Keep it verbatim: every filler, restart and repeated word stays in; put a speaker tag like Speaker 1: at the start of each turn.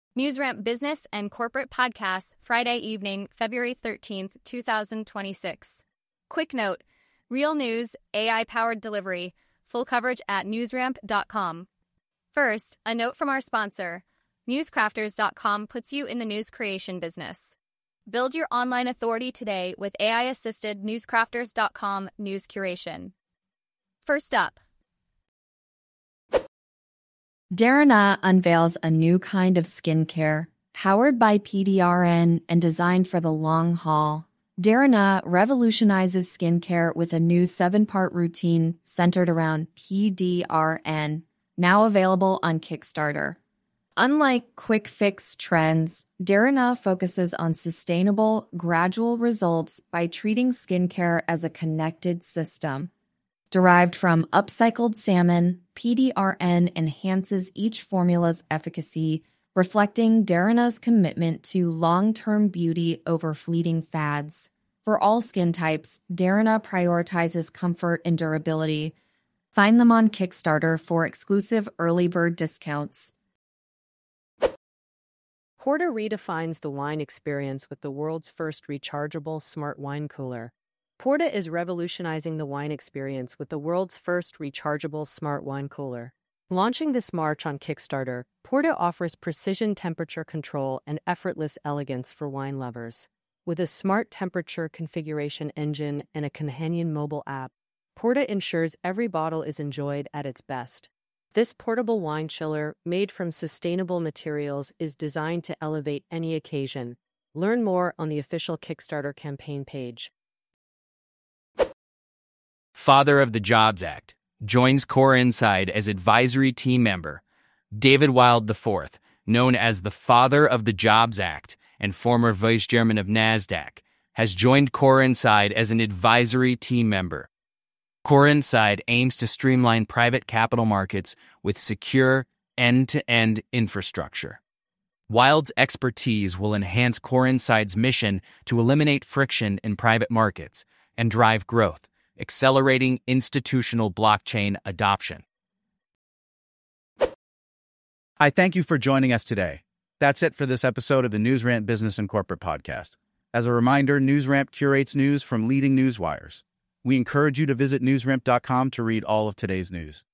Speaker 1: NewsRamp Business and Corporate Podcast, Friday evening, February thirteenth, twenty twenty-six. Quick note, real news, A I-powered delivery, full coverage at newsramp dot com. First, a note from our sponsor. newscrafters dot com puts you in the news creation business. Build your online authority today with A I-assisted newscrafters dot com news curation. First up,
Speaker 2: Derana unveils a new kind of skincare, powered by P D R N and designed for the long haul. Derana revolutionizes skincare with a new seven-part routine centered around P D R N, now available on Kickstarter. Unlike quick-fix trends, Derana focuses on sustainable, gradual results by treating skincare as a connected system. Derived from upcycled salmon, P D R N enhances each formula's efficacy, reflecting Derana's commitment to long-term beauty over fleeting fads. For all skin types, Derana prioritizes comfort and durability. Find them on Kickstarter for exclusive early bird discounts.
Speaker 3: Porta redefines the wine experience with the world's first rechargeable smart wine cooler. Porta is revolutionizing the wine experience with the world's first rechargeable smart wine cooler. Launching this March on Kickstarter, Porta offers precision temperature control and effortless elegance for wine lovers. With a smart temperature configuration engine and a companion mobile app, Porta ensures every bottle is enjoyed at its best. This portable wine chiller, made from sustainable materials, is designed to elevate any occasion. Learn more on the official Kickstarter campaign page.
Speaker 4: Father of the Jobs Act, joins Core Inside as advisory team member. David Wild the fourth, known as the Father of the Jobs Act and former vice chairman of NASDAQ, has joined Core Inside as an advisory team member. Core Inside aims to streamline private capital markets with secure, end-to-end infrastructure. Wild's expertise will enhance Core Inside's mission to eliminate friction in private markets and drive growth, accelerating institutional blockchain adoption.
Speaker 5: Hi, thank you for joining us today. That's it for this episode of the NewsRamp Business and Corporate Podcast. As a reminder, NewsRamp curates news from leading news wires. We encourage you to visit newsramp dot com to read all of today's news.